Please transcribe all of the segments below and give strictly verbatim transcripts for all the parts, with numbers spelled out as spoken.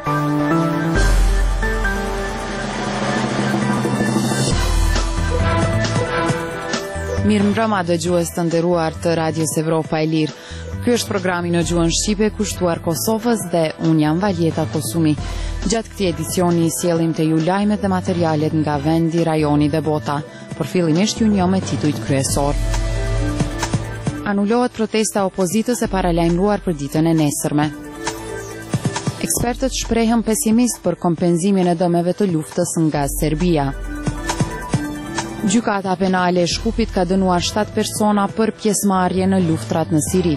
Mirëmbrëma dëgjues të nderuar të Radios Evropa e Lirë. Ky është programi në gjuhën shqipe kushtuar Kosovës dhe unë jam Valjeta Kosumi. Gjatë këtij edicioni sjellim te ju lajmet dhe materialet nga vendi, rajoni dhe bota. Por fillimisht ju njoh me titujt kryesor. Anulohet protesta e opozitës e paralajmëruar për ditën e nesërme. Ekspertët shprehen pesimist për kompenzimin e dëmeve të luftës nga Serbia. Gjykata penale e Shkupit ka dënuar shtatë persona për pjesëmarrje në luftrat në Siri.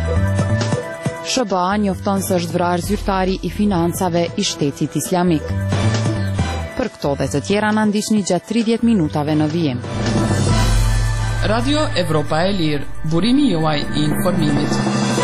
S B A njofton se është vrarë zyrtari i financave i Shtetit Islamik. Për këto dhe të tjera na ndiqni gjatë tridhjetë minutave në vijim. Radio Evropa e Lirë, burimi juaj i informimit.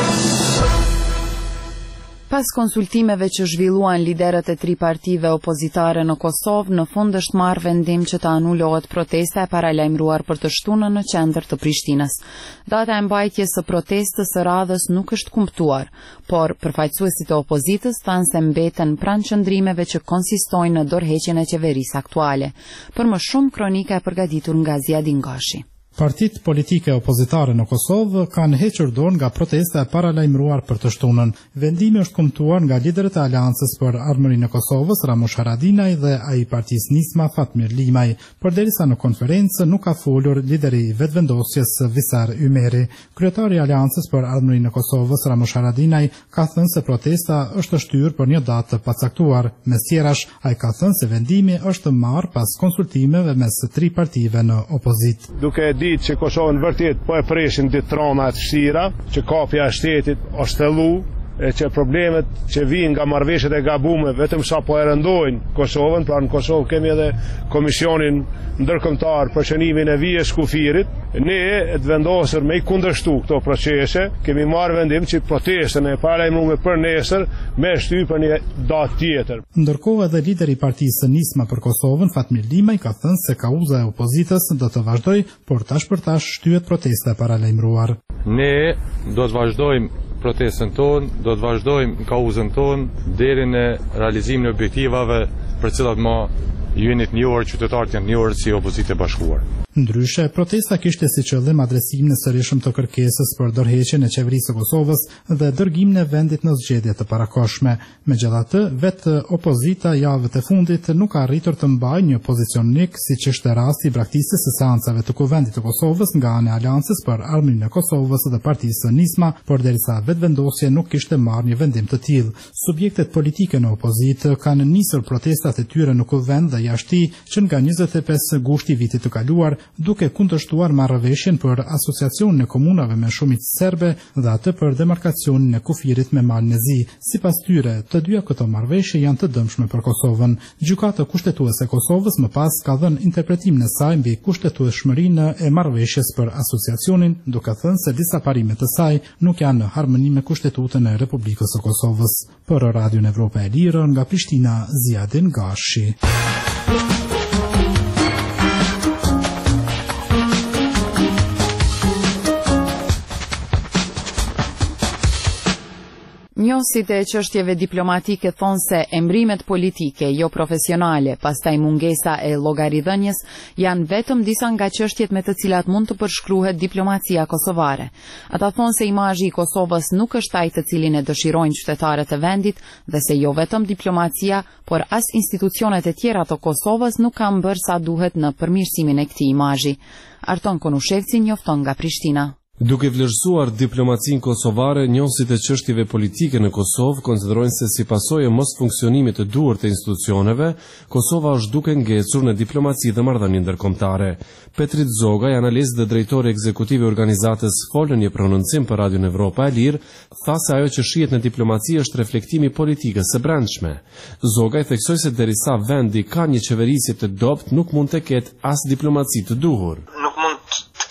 Pas konsultimeve që zhvilluan liderët e tri partive opozitare në Kosovë, në fund është marrë vendim që të anulohet protesta e paralajmëruar për të shtunën në qendër të Prishtinës. Data e mbajtjes së protestës së radhës nuk është kumtuar, por përfaqësuesit e opozitës thanë se mbeten pranë qëndrimeve që konsistojnë në dorëheqjen e qeverisë aktuale. Për më shumë, kronika e përgatitur nga Ziadin Gashi. Partitë politike opozitare në Kosovë kanë hequr dorë nga protesta e paralajmëruar për të shtunën. Vendimi është kumtuar nga liderët e Aleancës për Armërinë e Kosovës, Ramush Haradinaj dhe ai i Partisë Nisma, Fatmir Limaj, përderisa në konferencë nuk ka folur lideri i vetëvendosjes Visar Ymeri. Kryetari i Aleancës për Armërinë e Kosovës, Ramush Haradinaj, ka thënë se protesta është shtyrë për një datë të pacaktuar. Mes tjerash, ai ka thënë se vendimi është marrë pas konsultimeve mes tri partive në opozitë. Duke ditë që Kosovën vërtet po e preshin ditë trona të vështira, që kapja e shtetit është thellu, e që problemet që vijnë nga marrëveshjet e gabuara vetëm sa po e rëndojnë Kosovën, pra në Kosovë kemi edhe komisionin ndërkombëtar për shënimin e vijës kufirit. Ne të vendosur me i kundërshtu këto procese, kemi marrë vendim që protestën e paralajmëruar për nesër me shtyp për një datë tjetër. Ndërkohë edhe lideri i Partisë Nisma për Kosovën, Fatmir Limaj, ka thënë se kauza e opozitës do të vazhdojë, por tash për tash shtyhet protesta e paralajmëruar. Ne do të vazhdojmë protestën tonë, do të vazhdojmë kauzën tonë deri në realizimin e objektivave për cilat më jeni të njohur, qytetarët janë të njohur si opozitë e bashkuar. Ndryshe, protesta kishte si qëllim adresimin e sërishëm të kërkesës për dorëheqjen e qeverisë së Kosovës dhe dërgimin e vendit në zgjedhje të parakohshme. Megjithatë, vetë opozita javët e fundit nuk ka arritur të mbajë një pozicion unik, siç ishte rasti i braktisjes së seancave të Kuvendit të Kosovës nga ana e Aleancës për Armërinë e Kosovës dhe Partisë Nisma, por derisa vetëvendosja nuk kishte marrë një vendim të tillë. Subjektet politike në opozitë kanë nisur protestat e tyre në Kuvend dhe jashtë tij që nga njëzet e pesë gushti vitit të kaluar, duke kundërshtuar marrëveshjen për asociacionin e komunave me shumicë serbe dhe atë për demarkacionin e kufirit me Mal Nezi. Sipas tyre, të dyja këto marrëveshje janë të dëmshme për Kosovën. Gjykata kushtetuese e Kosovës më pas ka dhënë interpretimin e saj mbi kushtetueshmërinë e marrëveshjes për asociacionin, duke thënë se disa parimet të saj nuk janë në harmoni me Kushtetutën e Republikës së Kosovës. Për Radion Evropa e Lirë nga Prishtina, Ziadin Gashi. Njohësit e çështjeve diplomatike thonë se emrimet politike jo profesionale, pastaj mungesa e llogaridhënies janë vetëm disa nga çështjet me të cilat mund të përshkruhet diplomacia kosovare. Ata thonë se imazhi i Kosovës nuk është ai të cilin e dëshirojnë qytetarët e vendit dhe se jo vetëm diplomacia, por as institucionet e tjera të Kosovës nuk kanë bërë sa duhet në përmirësimin e këtij imazhi. Arton Konushevci njofton nga Prishtina. Duke vlerësuar diplomacinë kosovare, njohësit e çështjeve politike në Kosovë konsiderojnë se si pasojë e mos funksionimit të duhur të institucioneve, Kosova është duke ngecur në diplomaci dhe marrëdhënie ndërkombëtare. Petrit Zogaj, analist dhe drejtori ekzekutiv i organizatës folën një prononcim për Radion Evropa e Lirë, tha se ajo që shihet në diplomaci është reflektimi i politikës së brendshme. Zogaj theksoi se derisa vendi ka një qeverisje të dobët, nuk mund të ketë as diplomaci të duhur. Nuk mund të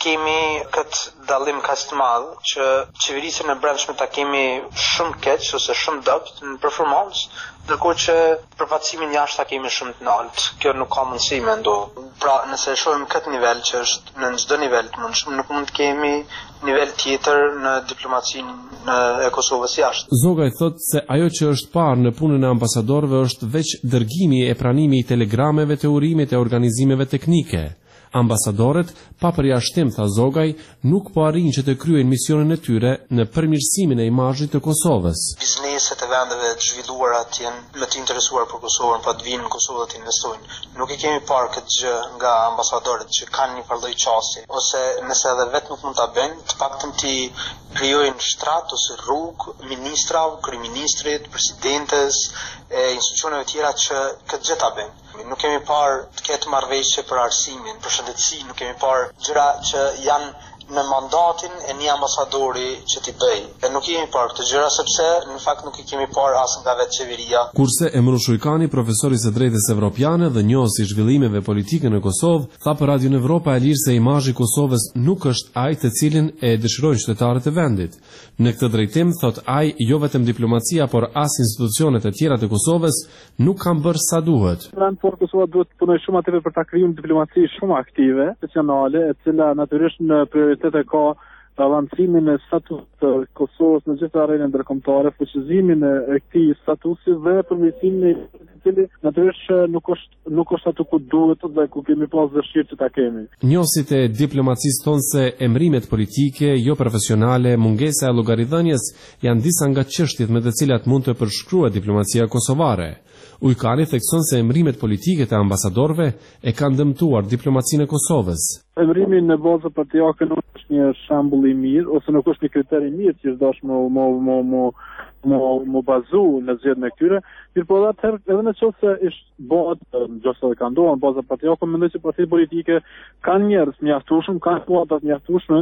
kemi këtë dallim kaq të madh që qeverisjen e brendshme ta kemi shumë keq ose shumë dopt në performancë, ndërkohë që përfaqësimin jashtë ta kemi shumë të lartë. Kjo nuk ka mundësi mendo. Pra, nëse e shohim këtë nivel që është në çdo nivel të mundshëm, nuk mund të kemi nivel tjetër në diplomacinë e Kosovës jashtë. Zogaj thot se ajo që është parë në punën e ambasadorëve është veç dërgimi e pranimi i telegrameve të urimit e organizimeve teknike. Ambasadorët, pa përjashtim, tha Zogaj, nuk po arrin që të kryejnë misionin e tyre në përmirësimin e imazhit të Kosovës. Bizneset e vendeve të zhvilluara të jenë më të interesuar për Kosovën, pa të vinë në Kosovë të investojnë. Nuk i kemi parë këtë gjë nga ambasadorët që kanë një farë lloj çasti, ose nëse edhe vetë nuk mund ta bëjnë, të paktën të krijojnë shtrat ose rrugë ministrave, kryeministrit, presidentes, e institucioneve tjera që këtë gjë ta bëjnë. Nuk kemi parë të ketë marrëveshje për arsimin, për shëndetësi, nuk kemi parë gjëra që janë në mandatin e një ambasadori që t'i bëj. E nuk kemi parë këtë gjëra sepse në fakt nuk i kemi parë as nga vetë qeveria. Kurse Emru Shujkani, profesori së drejtës evropiane dhe njohësi i zhvillimeve politike në Kosovë, tha për Radio Evropa e Lirë se imazhi i Kosovës nuk është ai të cilin e dëshirojnë qytetarët e vendit. Në këtë drejtim, thot ai, jo vetëm diplomacia, por as institucionet e tjera të Kosovës nuk kanë bërë sa duhet. Por Kosova duhet të punojë shumë atë për ta krijuar diplomaci shumë aktive, profesionale, e cila natyrisht në prioritet e ka avancimin e statusit të Kosovës në gjithë arenën ndërkombëtare, fuqizimin e këtij statusi dhe përmirësimin e i cili natyrisht nuk është nuk është aty ku duhet dhe ku kemi pas dëshirë që ta kemi. Njohësit e diplomacisë thonë se emrimet politike, jo profesionale, mungesa e llogaridhënies janë disa nga çështjet me të cilat mund të përshkruhet diplomacia kosovare. Ujkani thekson se emrimet politike të ambasadorëve e kanë dëmtuar diplomacinë e Kosovës. Emrimi në bazë partijake nuk është një shembull i mirë ose nuk është një kriter i mirë që dash më më më më më më bazu në zgjedhjen e këtyre. Mirë po atëherë edhe në qoftë se është bëhet nëse ka ndodhur në bazë partijake, mendoj se partitë politike kanë njerëz mjaftueshëm, kanë kuota të mjaftueshme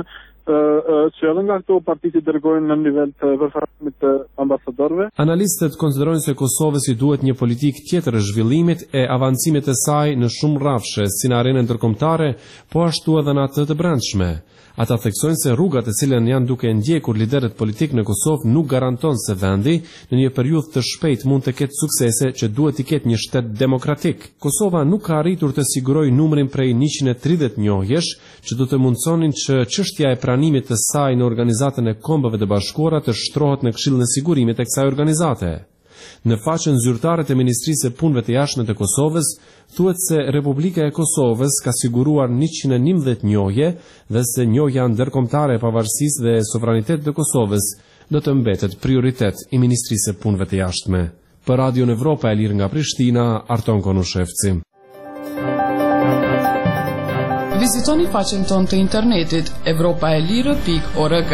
që edhe nga këto partitë dërgojnë në nivel të përfaqësimit të ambasadorëve. Analistët konsiderojnë se Kosovës i duhet një politikë tjetër e zhvillimit e avancimit të saj në shumë rrafshe, si në arenën ndërkombëtare, po ashtu edhe në atë të brendshme. Ata theksojnë se rrugat e cilën janë duke ndjekur liderët politik në Kosovë nuk garanton se vendi në një periudhë të shpejtë mund të ketë suksese që duhet të ketë një shtet demokratik. Kosova nuk ka arritur të sigurojë numrin prej njëqind e tridhjetë njohjesh që do të mundsonin që çështja e pranimit të saj në Organizatën e Kombeve të Bashkuara të shtrohet në Këshillin e Sigurimit të kësaj organizate. Në faqen zyrtare të Ministrisë së Punëve të Jashtme të Kosovës, thuhet se Republika e Kosovës ka siguruar njëqind e njëmbëdhjetë njohje dhe se njohja ndërkombëtare e pavarësisë dhe sovranitetit të Kosovës do të mbetet prioritet i Ministrisë së Punëve të Jashtme. Për Radio Evropa e Lirë nga Prishtina, Arton Konushevci. Vizitoni faqen tonë të internetit evropaelire pikë org.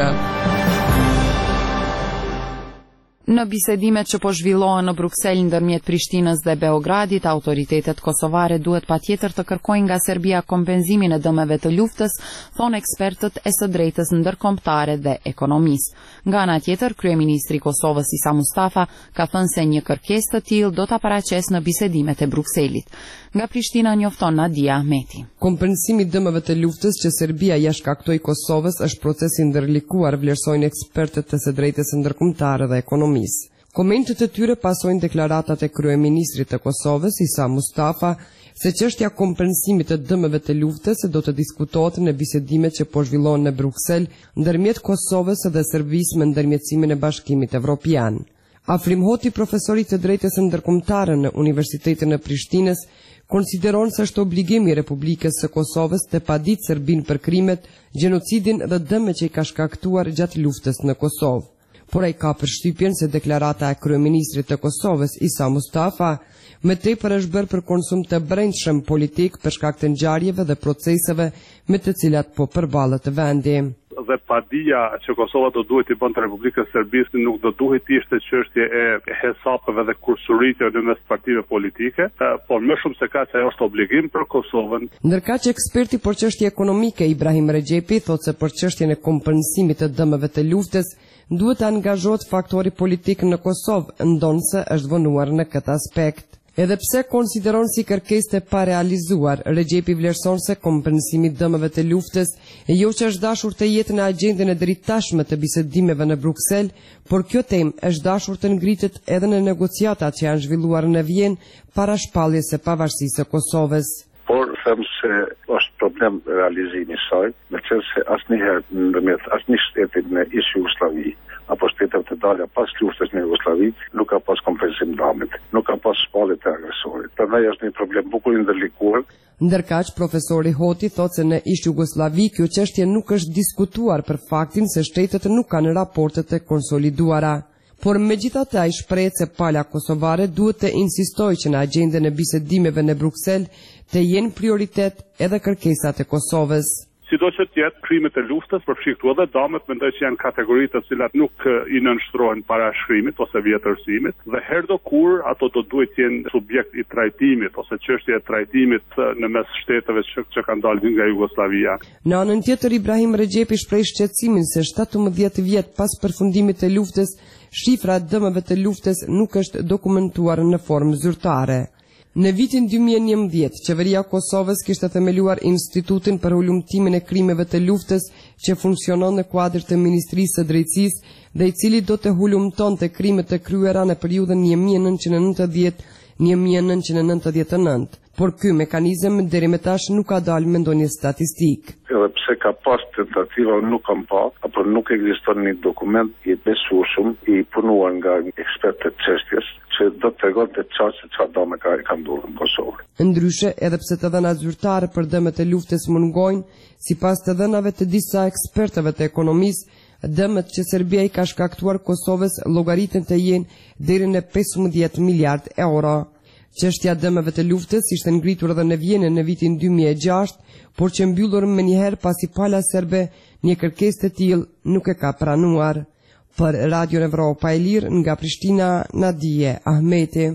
Në bisedimet që po zhvillohen në Bruksel ndërmjet Prishtinës dhe Beogradit, autoritetet kosovare duhet patjetër të kërkojnë nga Serbia kompenzimin e dëmeve të luftës, thonë ekspertët e së drejtës ndërkombëtare dhe ekonomisë. Nga ana tjetër, kryeministri i Kosovës Isa Mustafa ka thënë se një kërkesë të tillë do ta paraqesë në bisedimet e Brukselit. Nga Prishtina njofton Nadia Ahmeti. Kompensimi i dëmeve të luftës që Serbia ja shkaktoi Kosovës është proces i ndërlikuar, vlerësojnë ekspertët e së drejtës ndërkombëtare dhe ekonomisë. Komentet e tyre pasojnë deklaratat e kryeministrit të Kosovës Isa Mustafa se çështja kompensimit të dëmeve të luftës do të diskutohet në bisedimet që po zhvillohen në Bruksel ndërmjet Kosovës dhe Serbisë me ndërmjetësimin e Bashkimit Evropian. Afrim Hoti, profesori të drejtës ndërkombëtare në Universitetin e Prishtinës, konsideron se është obligim i Republikës së Kosovës të paditë Serbinë për krimet, gjenocidin dhe dëmet që i ka shkaktuar gjatë luftës në Kosovë. Por ai ka përshtypjen se deklarata e kryeministrit të Kosovës Isa Mustafa me tepër është bërë për konsum të brendshëm politik për shkak të ngjarjeve dhe proceseve me të cilat po përballet vendi. Dhe padia që Kosova do duhet i bënte Republikës Serbisë nuk do duhet të ishte çështje e hesapeve dhe kursuritje në mes partive politike, por më shumë se kaq ajo është obligim për Kosovën. Ndërkaq eksperti për çështje ekonomike Ibrahim Rexhepi thotë se për çështjen e kompensimit të dëmeve të luftës duhet të angazhohet faktori politik në Kosovë, ndonse është vonuar në këtë aspekt. Edhe pse konsideron si kërkesë të parealizuar, Rexhepi vlerëson se kompensimi i dëmeve të luftës e jo që është dashur të jetë në agjendën e dritashme të bisedimeve në Bruksel, por kjo temë është dashur të ngritet edhe në negociatat që janë zhvilluar në Vjenë para shpalljes së pavarësisë së Kosovës. Por them se është problem realizimi i saj, me qenë se asnjëherë ndërmjet asnjë shteti në ish Jugosllavi apo shteteve të dalja pas luftës në Jugosllavi nuk ka pas kompensim dëmit, nuk ka pas shpallje të agresorit. Prandaj është një problem bukur i ndërlikuar. Ndërkaq, profesori Hoti thotë se në ish Jugosllavi kjo çështje nuk është diskutuar për faktin se shtetet nuk kanë raportet e konsoliduara. Por megjithatë ai shpreh se pala kosovare duhet të insistojë që në agjendën e bisedimeve në Bruksel të jenë prioritet edhe kërkesat e Kosovës. Sido që tjetë krimet e luftës, përfshi këtu edhe damet, mendoj që janë kategoritë të cilat nuk i nënshtrohen para shkrimit ose vjetërsimit, dhe herdo kur ato do duhet jenë subjekt i trajtimit ose çështje e trajtimit në mes shteteve që, që kanë dalë nga Jugoslavia. Në anën tjetër, Ibrahim Rexhepi shpreh shqetësimin se shtatëmbëdhjetë vjet pas përfundimit të luftës, shifra e dëmeve të luftës nuk është dokumentuar në formë zyrtare. Në vitin dy mijë e njëmbëdhjetë, qeveria e Kosovës kishte themeluar Institutin për ulumtimin e krimeve të luftës që funksionon në kuadër të Ministrisë së Drejtësisë dhe i cili do të ulumtonte krimet të kryera në periudhën një mijë e nëntëqind e nëntëdhjetë - një mijë e nëntëqind e nëntëdhjetë e nëntë. Por ky mekanizëm deri më tash nuk ka dalë me ndonjë statistikë. Edhe pse ka pas tentativa, nuk kam pa, apo nuk ekziston një dokument i besueshëm i punuar nga ekspertë të çështjes që do të tregonte çfarë se çfarë dëme ka ka ndodhur në Kosovë. Ndryshe, edhe pse të dhënat zyrtare për dëmet e luftës mungojnë, sipas të dhënave të disa ekspertëve të ekonomisë, dëmet që Serbia i ka shkaktuar Kosovës llogariten të jenë deri në pesëmbëdhjetë miliardë euro. Çështja e dëmeve të luftës ishte ngritur edhe në Vjenë në vitin dy mijë e gjashtë, por që mbyllur më njëherë pasi pala serbe një kërkesë të tillë nuk e ka pranuar. Për Radio Evropa e Lirë nga Prishtina, Nadije Ahmeti.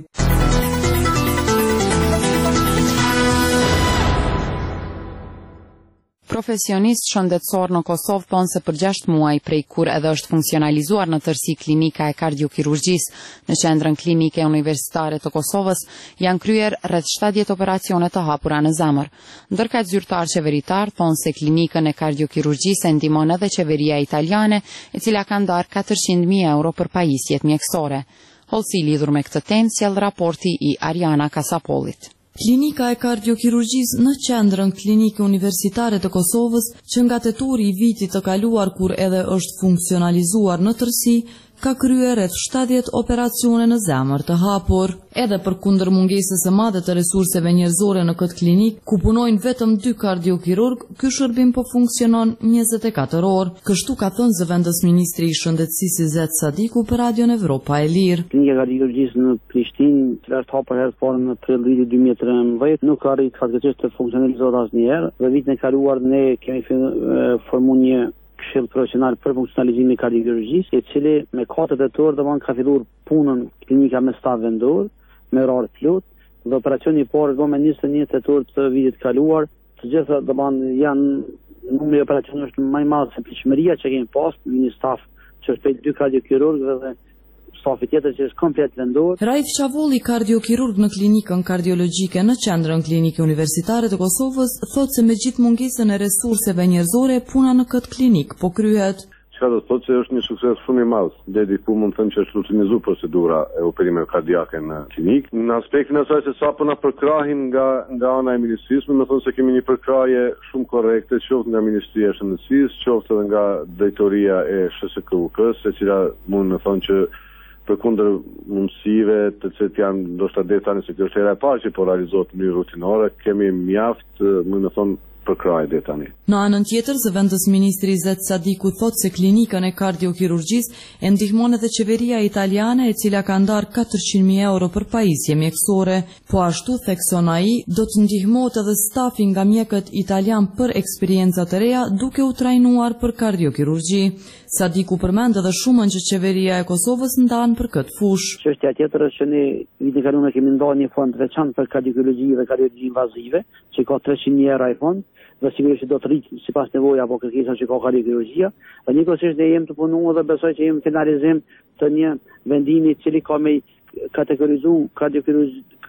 Profesionist shëndetësor në Kosovë thonë se për gjashtë muaj prej kur edhe është funksionalizuar në tërësi klinika e kardiokirurgjisë në qendrën klinike universitare të Kosovës, janë kryer rreth shtatëdhjetë operacione të hapura në zemër. Ndërkaq zyrtar qeveritar thonë se klinikën e kardiokirurgjisë e ndihmon edhe qeveria italiane, e cila ka ndarë katërqind mijë euro për pajisjet mjekësore. Hollësi lidhur me këtë temë sjell raporti i Ariana Kasapollit. Klinika e kardiokirurgjisë në qendrën klinike universitare të Kosovës, që nga tetori i vitit të kaluar kur edhe është funksionalizuar në tërësi, ka kryer rreth shtatëdhjetë operacione në zemër të hapur. Edhe për kundër mungesës së madhe të resurseve njerëzore në këtë klinik, ku punojnë vetëm dy kardiokirurg, ky shërbim po funksionon njëzet e katër orë. Kështu ka thënë zëvendës ministri i shëndetësisë Izet Sadiku për Radion Evropa e Lirë. Klinika e kardiokirurgjisë në Prishtinë, që është hapur herë të parë në prill vitit dy mijë e trembëdhjetë, nuk ka arritur fatkeqësisht të funksionalizohet asnjëherë. Dhe vitin e kaluar ne kemi formuar një këshill profesional për funksionalizimin e kardiokirurgjisë, i cili me katër tetor do ka filluar punën klinika me staf vendor, me orar plot, dhe operacioni i parë do me njëzet e një tetor të vitit kaluar. Të gjitha do janë numri i operacioneve është më i madh se pritshmëria që kemi pas, një staf që është dy kardiokirurgë dhe stafi tjetër që është komplet vendor. Raif Çavolli, kardiokirurg në klinikën kardiologjike në qendrën klinike universitare të Kosovës, thotë se me gjithë mungesën e resurseve njerëzore, puna në këtë klinik po kryhet. Çfarë do të thotë se është një sukses shumë i madh, deri ku mund të thënë që është rutinizuar procedura e operimeve kardiake në klinik. Në aspektin e asaj se sapo na përkrahin nga nga ana e ministrisë, më thonë se kemi një përkrahje shumë korrekte, qoftë nga Ministria e Shëndetësisë, qoftë edhe nga drejtoria e S S K U K-s, e cila mund të thonë që përkundër mundësive të cilat janë ndoshta deri tani se kjo është hera e parë që po realizohet në mënyrë rutinore, kemi mjaft, më të thonë, përkrahje deri tani. Në anën tjetër, zëvendës ministri Izet Sadiku thotë se klinikën e kardiokirurgjisë e ndihmon edhe qeveria italiane, e cila ka ndarë katërqind mijë euro për pajisje mjekësore. Po ashtu, thekson ai, do të ndihmohet edhe stafi nga mjekët italian për eksperienca të reja, duke u trajnuar për kardiokirurgji. Sadiku përmend edhe shumën që qeveria e Kosovës ndan për këtë fushë. Çështja tjetër është që ne vitin e kaluar kemi ndarë një fond veçantë për kardiokirurgji dhe kardiologji invazive, që ka treqind mijë euro ai fond, dhe sigurisht do të rritë sipas nevojave apo kërkesave që ka kardiokirurgjia. Dhe njëkohësisht ne jemi të punuar dhe besoj që jemi finalizim të një vendimi i cili ka me kategorizu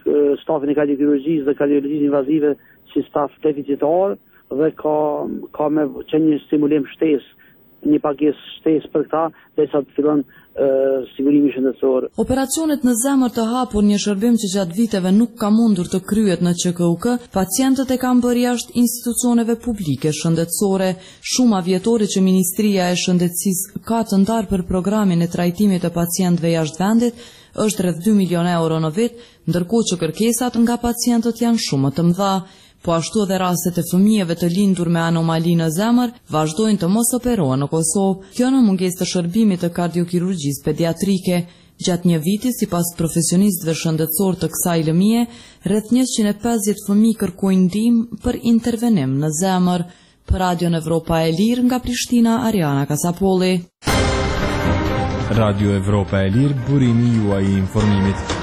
stafin e kardiokirurgjisë dhe kardiologjisë invazive si staf deficitar dhe ka ka me qenë një stimulim shtesë, një pagesë shtesë për këta derisa të fillon sigurimi shëndetësor. Operacionet në zemër të hapur, një shërbim që gjatë viteve nuk ka mundur të kryhet në Q K U K, pacientët e kanë bërë jashtë institucioneve publike shëndetësore. Shuma vjetore që Ministria e Shëndetësisë ka të ndarë për programin e trajtimit të pacientëve jashtë vendit është rreth dy milion euro në vit, ndërkohë që kërkesat nga pacientët janë shumë të mëdha. Po ashtu edhe rastet e fëmijëve të lindur me anomali në zemër vazhdojnë të mos operohen në Kosovë, kjo në mungesë të shërbimit të kardiokirurgjisë pediatrike. Gjatë një viti, sipas profesionistëve shëndetësor të kësaj lëmie, rreth njëqind e pesëdhjetë fëmijë kërkojnë ndihmë për intervenim në zemër. Për Radion Evropa e Lirë nga Prishtina, Ariana Kasapolli. Radio Evropa e Lirë, burimi juaj i informimit.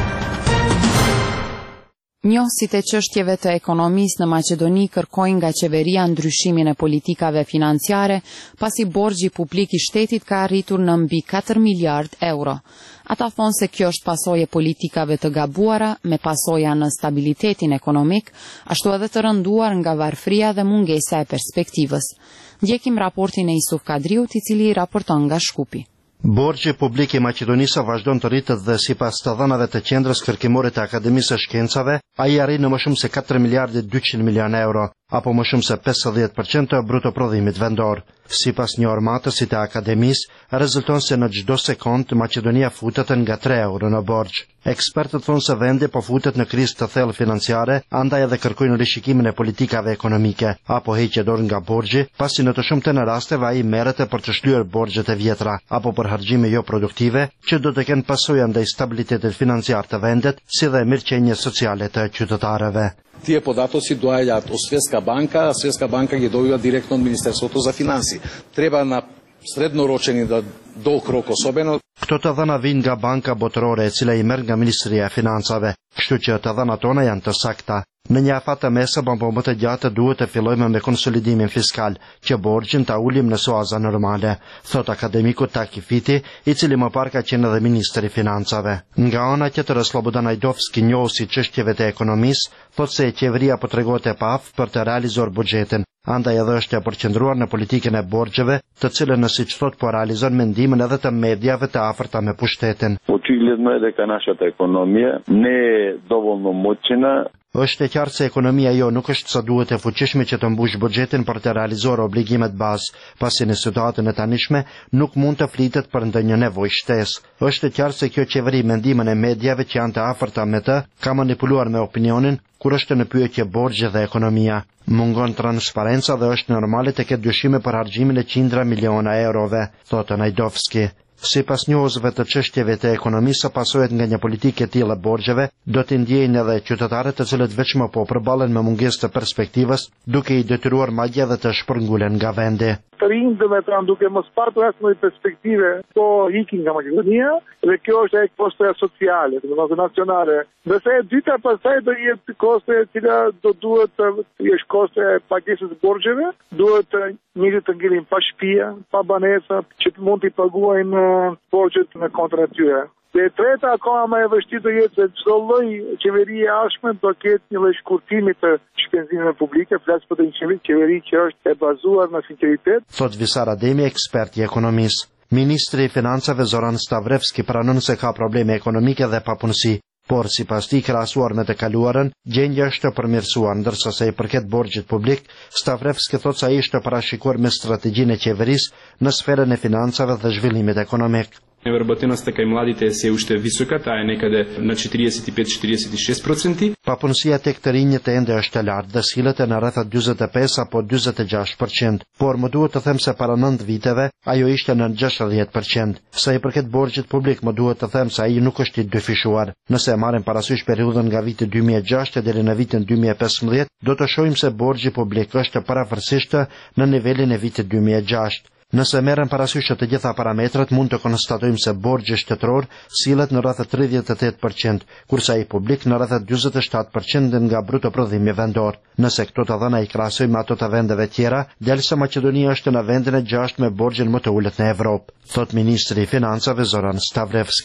Njohësit e çështjeve të ekonomisë në Maqedoni kërkojnë nga qeveria ndryshimin e politikave financiare, pasi borxhi publik i shtetit ka arritur në mbi katër miliard euro. Ata thonë se kjo është pasojë e politikave të gabuara, me pasoja në stabilitetin ekonomik, ashtu edhe të rënduar nga varfria dhe mungesa e perspektivës. Ndjekim raportin e Isuf Kadriut, i cili raporton nga Shkupi. Borxhi publik i Maqedonisë vazhdon të rritet dhe sipas të dhënave të qendrës kërkimore të Akademisë së Shkencave, ai arrin në më shumë se katër miliardë dyqind milion euro, apo më shumë se pesëdhjetë përqind të brutoprodhimit vendor. Sipas një ormatësit të Akademisë, rezulton se në çdo sekond Maqedonia futet nga tre euro në borxh. Ekspertët thonë se vendi po futet në krizë të thellë financiare, andaj edhe kërkojnë rishikimin e politikave ekonomike, apo heqje dorë nga borxhi, pasi në të shumtën e rasteve ai merret për të shlyer borxhet e vjetra, apo për harxime jo produktive, që do të kenë pasojë ndaj stabilitetit financiar të vendit, si dhe mirëqenie sociale të qytetarëve. Тие податоци доаѓаат од Светска банка, а Светска банка ги добива директно од Министерството за финанси. Треба на srednoročen i da dok rok особено. Këto të dhëna vijnë nga banka botërore e cila i merr nga Ministria e Financave, kështu që të dhëna tona janë të sakta. Në një afat të mesë, po më të gjatë duhet të fillojmë me konsolidimin fiskal, që borxhin ta ulim në suaza normale, thot akademiku Taki Fiti, i cili më parë ka qenë edhe ministri i Financave. Nga ana tjetër, Slobodan Ajdovski, njohësi çështjeve të ekonomisë, thot se qeveria po tregohet e paftë për të realizuar buxhetin, andaj edhe është e përqendruar në politikën e borxheve, të cilën siç thot po realizon me ndihmën edhe të mediave të afërta me pushtetin. Очигледно е дека нашата економија не е доволно моćна. Është e qartë se ekonomia jo nuk është sa duhet e fuqishme që të mbush buxhetin për të realizuar obligimet bazë, pasi në situatën e tanishme nuk mund të flitet për ndonjë nevojë shtesë. Është e qartë se kjo qeveri me ndihmën e mediave që janë të afërta me të ka manipuluar me opinionin kur është në pyetje borxhi dhe ekonomia. Mungon transparenca dhe është normale të ketë dyshime për harxhimin e qindra miliona eurove, thotë Najdovski. Sipas njohësve të çështjeve të ekonomisë, pasojat nga një politikë e tillë e borxheve do të ndjejnë edhe qytetarët të cilët veç më po përballen me mungesë të perspektivës, duke i detyruar madje edhe të shpërngulen nga vendi. Të rinj do me thënë duke mos parë asnjë perspektive, po ikin nga Maqedonia dhe kjo është e kostoja sociale, domethënë nacionale. Nëse e dyta pastaj do jetë kosto e cila do duhet të jesh kosto e pagesës borxheve, duhet njerëzit të ngjelin pa shtëpia, pa banesa, që të mund t'i paguajnë borxhet në kontra tyre. Dhe treta akoma më e vështirë do jetë se çdo lloj qeverie e ashme do ketë një lloj shkurtimi të shpenzimeve publike, flas për një qeveri që është e bazuar në sinqeritet. Thot Visar Ademi, ekspert i ekonomisë. Ministri i Financave Zoran Stavrevski pranon se ka probleme ekonomike dhe papunësi, por sipas tij krahasuar me të kaluarën, gjendja është e përmirësuar, ndërsa sa i përket borxhit publik, Stavrevski thotë se ai është parashikuar me strategjinë e qeverisë në sferën e financave dhe zhvillimit ekonomik. Неработеността кај младите се уште висока, таа е некаде на четиридесет и пет до четиридесет и шест проценти. Papunësia tek të rinjët ende është e lartë dhe sillet në rreth dyzet e pesë apo dyzet e gjashtë përqind, por më duhet të them se para nëntë viteve ajo ishte në gjashtëdhjetë përqind. Sa i përket borxhit publik, më duhet të them se ai nuk është i dyfishuar. Nëse marrim parasysh periudhën nga viti dy mijë e gjashtë deri në vitin dy mijë e pesëmbëdhjetë, do të shohim se borxhi publik është parafërsisht në nivelin e vitit dy mijë e gjashtë. Nëse merren parasysh të gjitha parametrat, mund të konstatojmë se borxhi shtetëror sillet në rreth tridhjetë e tetë përqind, kurse ai publik në rreth dyzet e shtatë përqind nga brutoprodhimi vendor. Nëse këto të dhëna i krahasojmë ato të vendeve tjera, del se Maqedonia është në vendin e gjashtë me borxhin më të ulët në Evropë, thot ministri i Financave Zoran Stavrevski.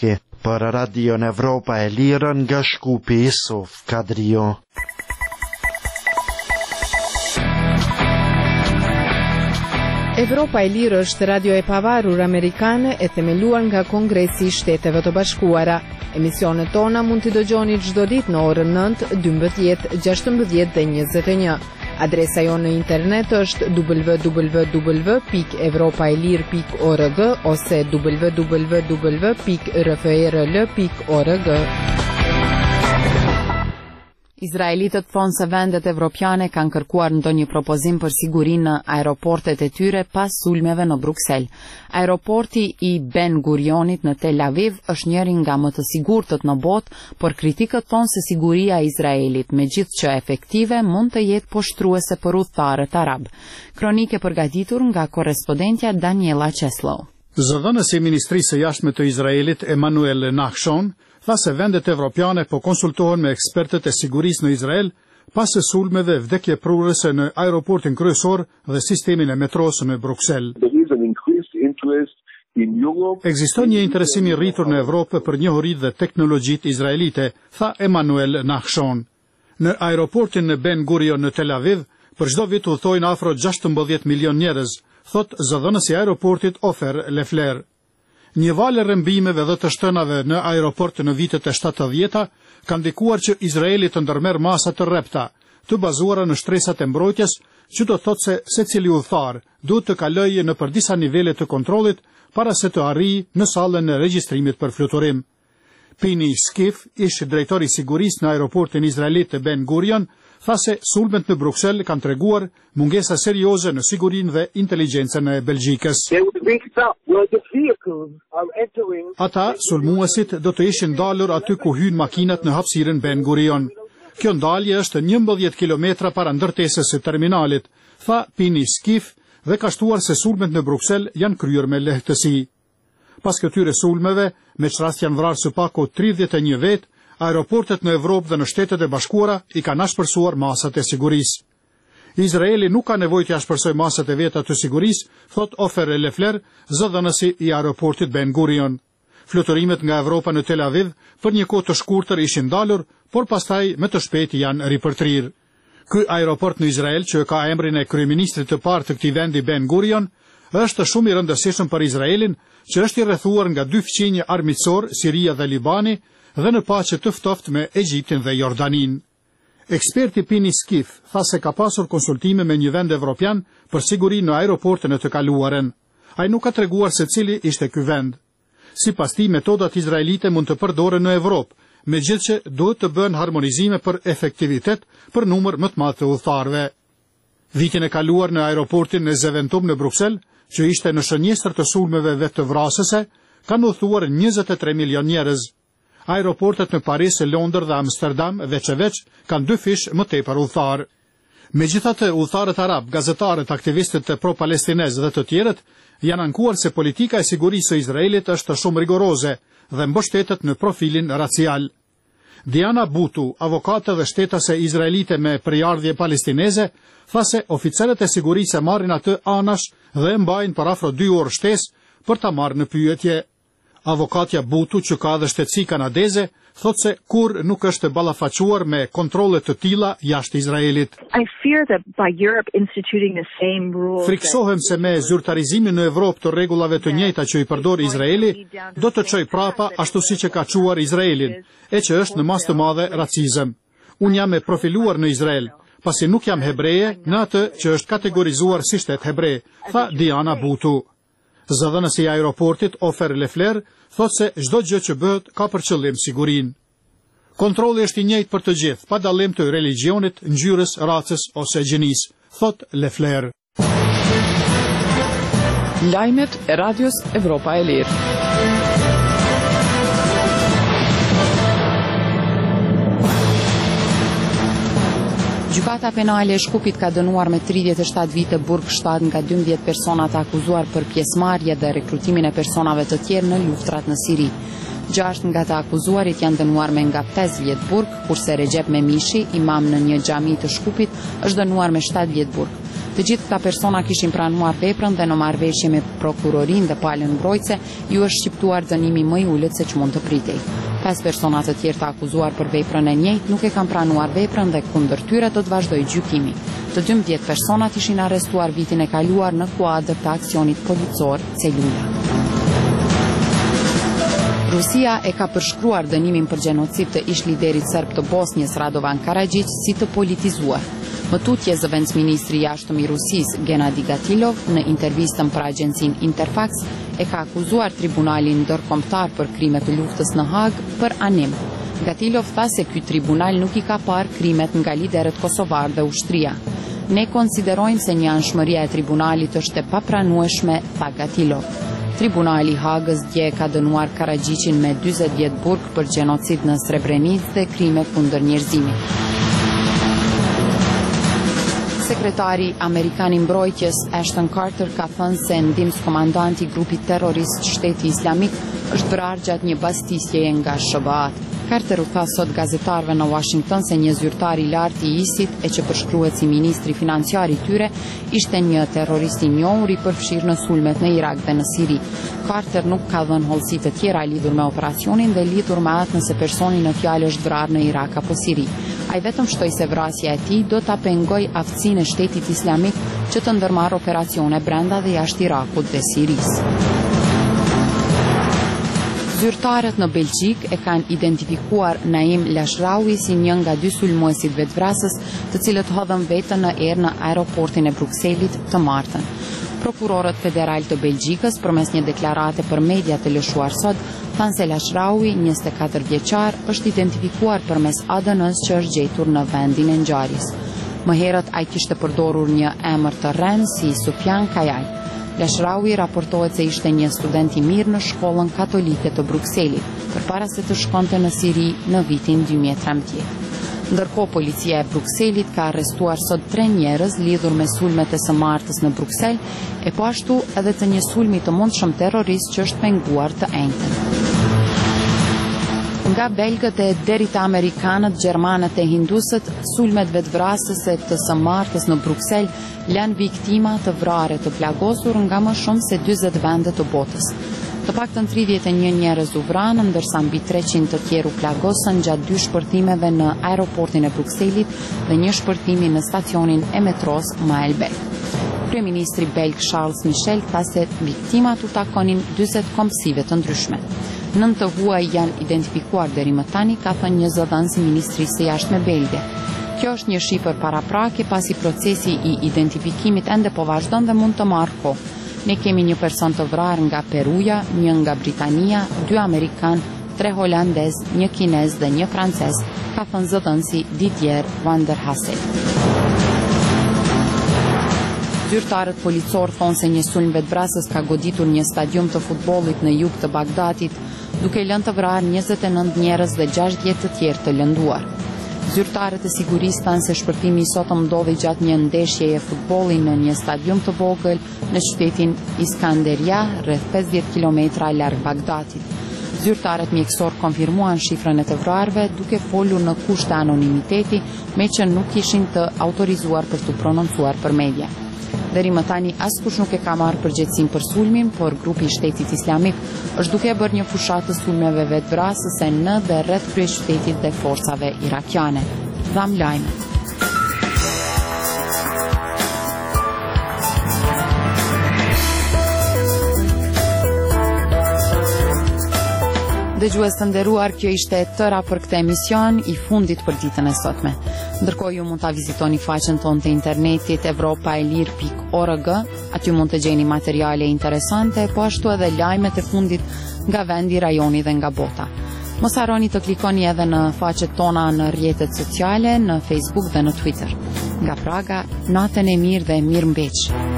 për Radion Evropa e Lirë nga Shkupi Isuf Kadrio. Evropa e Lirë është radio e pavarur amerikane e themeluar nga Kongresi i Shteteve të Bashkuara. Emisionet tona mund t'i dëgjoni çdo ditë në orën nëntë, dymbëdhjetë, gjashtëmbëdhjetë dhe njëzet e një. Adresa jo në internet është w w w pikë evropaelir pikë org ose w w w pikë r f e r l pikë org. Izraelitët thonë se vendet evropiane kanë kërkuar ndonjë propozim për sigurinë në aeroportet e tyre pas sulmeve në Bruksel. Aeroporti i Ben Gurionit në Tel Aviv është njëri nga më të sigurtët në botë, por kritikët thonë se siguria e Izraelit, megjithëse efektive, mund të jetë poshtruese për udhëtarët arab. Kronike përgatitur nga korrespondentja Daniela Cheslow. Zëdhënësi i Ministrisë së Jashtme të Izraelit Emanuel Nachshon tha se vendet evropiane po konsultohen me ekspertët e sigurisë në Izrael pas së sulmeve vdekje prurëse në aeroportin kryesor dhe sistemin e metros në Bruksel. Ekziston një interesim i rritur në Evropë për njohuritë dhe teknologjitë izraelite, tha Emanuel Nachshon. Në aeroportin në Ben Gurion në Tel Aviv, për çdo vit udhtojnë afro gjashtëmbëdhjetë milion njerëz, thot zëdhënësi i aeroportit Ofer Lefler. Një valë rrëmbimeve dhe të shtënave në aeroport në vitet e shtatëdhjeta kanë ndikuar që Izraeli të ndërmerr masa të rrepta, të bazuara në shtresat e mbrojtjes, që do thotë se secili udhëtar duhet të kalojë nëpër disa nivele të kontrollit para se të arrijë në sallën e regjistrimit për fluturim. Pini Skif, ish drejtori i sigurisë në aeroportin izraelit të Ben Gurion, tha se sulmet në Bruksel kanë treguar mungesa serioze në sigurinë dhe inteligjencën e Belgjikës. Ata, sulmuesit, do të ishin dalur aty ku hyn makinat në hapësirën Ben Gurion. Kjo ndalje është njëmbëdhjetë kilometra para ndërtesës së terminalit, tha Pini Skif, dhe ka shtuar se sulmet në Bruksel janë kryer me lehtësi. Pas këtyre sulmeve, me çrast janë vrarë së paku tridhjetë e një vetë, aeroportet në Evropë dhe në Shtetet e Bashkuara i kanë ashpërsuar masat e sigurisë. Izraeli nuk ka nevojë të ashpërsojë masat e veta të sigurisë, thot Ofer Lefler, zëdhënësi i aeroportit Ben Gurion. Fluturimet nga Evropa në Tel Aviv për një kohë të shkurtër ishin ndalur, por pastaj me të shpejti janë ripërtrirë. Ky aeroport në Izrael, që ka emrin e kryeministrit të parë të këtij vendi Ben Gurion, është shumë i rëndësishëm për Izraelin, që është i rrethuar nga dy fqinje armiqësor, Siria dhe Libani, dhe në paqe të ftoftë me Egjiptin dhe Jordanin. Eksperti Pini Skif tha se ka pasur konsultime me një vend evropian për siguri në aeroportin e të kaluaren. Ai nuk ka treguar se cili ishte ky vend. Sipas tij, metodat izraelite mund të përdoren në Evropë, megjithëse duhet të bëhen harmonizime për efektivitet për numër më të madh të udhëtarëve. Vitin e kaluar në aeroportin e Zeventum në Bruksel, që ishte në shënjestër të sulmeve dhe të vrasëse, kanë udhëtuar njëzet e tre milion njerëz. Aeroportet në Paris, Londër dhe Amsterdam veç e veç kanë dy fish më tepër udhëtar. Megjithatë, udhëtarët arab, gazetarët, aktivistët e pro-palestinez dhe të tjerët janë ankuar se politika e sigurisë së Izraelit është shumë rigoroze dhe mbështetet në profilin racial. Diana Butu, avokate dhe shtetase izraelite me përjardhje palestineze, tha se oficerët e sigurisë marrin atë anash dhe mbajnë për afro dy orë shtesë për ta marrë në pyetje. Avokatja Butu, që ka dhe shtetësi kanadeze, thot se kur nuk është ballafaquar me kontrole të tilla jashtë Izraelit. Friksohem se me zyrtarizimin në Evropë të rregullave të njëjta që i përdor Izraeli, do të çojë prapa ashtu siç e ka çuar Izraelin, e që është në mas të madhe racizëm. Unë jam e profiluar në Izrael, pasi nuk jam hebreje në atë që është kategorizuar si shtet hebre, tha Diana Butu. Zëdhënësi i aeroportit Ofer Lefler thot se çdo gjë që bëhet ka për qëllim sigurinë. Kontrolli është i njëjtë për të gjithë, pa dallim të religionit, ngjyrës, racës ose gjinisë, thot Lefler. Lajmet e Radios Evropa e Lirë. Gjykata penale e Shkupit ka dënuar me tridhjetë e shtatë vite burg shtat nga dymbëdhjetë personat akuzuar për pjesëmarrje dhe rekrutimin e personave të tjerë në luftrat në Siri. Gjashtë nga të akuzuarit janë dënuar me nga pesë vjet burg, kurse Recep Memishi, imam në një xhami të Shkupit, është dënuar me shtatë vjet burg. Të gjithë këta persona kishin pranuar veprën dhe në marrëveshje me prokurorin dhe palën mbrojtëse ju është shqiptuar dënimi më i ulët se ç'mund të pritej. Pesë persona të tjerë të akuzuar për veprën e njëjtë nuk e kanë pranuar veprën dhe kundër tyre do të vazhdojë gjykimi. Të dymbëdhjetë personat ishin arrestuar vitin e kaluar në kuadër të aksionit policor Celula. Rusia e ka përshkruar dënimin për gjenocid të ish liderit serb të Bosnjës Radovan Karadzic si të politizuar. Më tutje zëvendës ministri i jashtëm i Rusisë Gennadi Gatilov në intervistën për agjencinë Interfax e ka akuzuar tribunalin ndërkombëtar për krime të luftës në Hag për anim. Gatilov tha se ky tribunal nuk i ka parë krimet nga liderët kosovar dhe ushtria. Ne konsiderojmë se një anshmëria e tribunalit është e papranueshme, tha Gatilov. Tribunali i Hagës dje ka dënuar Karadzicin me dyzet vjet burg për gjenocid në Srebrenicë dhe krime kundër njerëzimit. Sekretari Amerikan i Mbrojtjes Ashton Carter ka thënë se ndihmës komandanti i grupit terrorist Shteti Islamik është vrarë gjatë një bastisjeje nga S B A-t. Carter u tha sot gazetarëve në Washington se një zyrtar i lartë i ISIT e që përshkruhet si ministri financiar i tyre ishte një terrorist i njohur i përfshirë në sulmet në Irak dhe në Siri. Carter nuk ka dhënë hollësi të tjera lidhur me operacionin dhe lidhur me atë nëse personi në fjalë është vrarë në Irak apo Siri. Ai vetëm shtoi se vrasja e tij do ta pengojë aftësinë e Shtetit Islamik që të ndërmarrë operacione brenda dhe jashtë Irakut dhe Sirisë. Zyrtarët në Belgjik e kanë identifikuar Naim Lashraoui si një nga dy sulmuesit vetvrasës, të cilët hodhën veten në erë në aeroportin e Brukselit të martën. Prokurorët federal të Belgjikës, përmes një deklarate për media të lëshuar sot, thanë se Lashraoui, njëzet e katër vjeçar, është identifikuar përmes A D N-s që është gjetur në vendin e ngjarjes. Më herët ai kishte përdorur një emër të rrem si Sufjan Kajaj. Lashraoui raportohet se ishte një student i mirë në shkollën katolike të Brukselit, përpara se të shkonte në Siri në vitin dy mijë e trembëdhjetë. Ndërkohë, policia e Brukselit ka arrestuar sot tre njerëz lidhur me sulmet e së martës në Bruksel, e po ashtu edhe të një sulmi të mundshëm terrorist që është penguar të enjtën. Nga belgët e deri të amerikanët, gjermanët e hindusët, sulmet vetvrasëse të së martës në Bruksel lanë viktima të vrarë të plagosur nga më shumë se dyzet vende të botës. Të paktën tridhjetë e një njerëz u vranë, ndërsa mbi treqind të tjerë u plagosën gjatë dy shpërtimeve në aeroportin e Brukselit dhe një shpërtimi në stacionin e metros Maelberg. Kryeministri belg Charles Michel tha se viktimat u takonin dyzet kombësive të ndryshme. Nëntë të huaj janë identifikuar deri më tani, ka thënë një zëdhënës i Ministrisë së Jashtme belge. Kjo është një shifër paraprake pasi procesi i identifikimit ende po vazhdon dhe mund të marrë kohë. Ne kemi një person të vrarë nga Peruja, një nga Britania, dy Amerikan, tre Holandez, një Kinez dhe një Frances, ka thënë zëdhënësi Didier van der Hasselt. Zyrtarët policor thonë se një sulm vetvrasës ka goditur një stadium të futbollit në jug të Bagdatit, duke lënë të vrarë njëzet e nëntë njerëz dhe gjashtëdhjetë të tjerë të lënduar. Zyrtarët e sigurisë thanë se shpërtimi i sotëm ndodhi gjatë një ndeshjeje futbolli në një stadium të vogël në qytetin Iskanderia, rreth pesëdhjetë kilometra larg Bagdatit. Zyrtarët mjekësor konfirmuan shifrën e të vrarëve duke folur në kushte anonimiteti, me që nuk ishin të autorizuar për të prononcuar për media. Deri më tani askush nuk e ka marrë përgjegjësinë për sulmin, por grupi i Shtetit Islamik është duke bërë një fushatë të sulmeve vetvrasëse në dhe rreth kryeqytetit dhe forcave irakiane. Dham lajmet. Dëgjues të nderuar, kjo ishte e tëra për këtë emision, i fundit për ditën e sotme. Ndërkohë ju mund ta vizitoni faqen tonë të internetit evropaelir pikë org, aty mund të gjeni materiale interesante, po ashtu edhe lajmet e fundit nga vendi, rajoni dhe nga bota. Mos harroni të klikoni edhe në faqet tona në rrjetet sociale, në Facebook dhe në Twitter. Nga Praga, natën e mirë dhe mirëmbëjtje.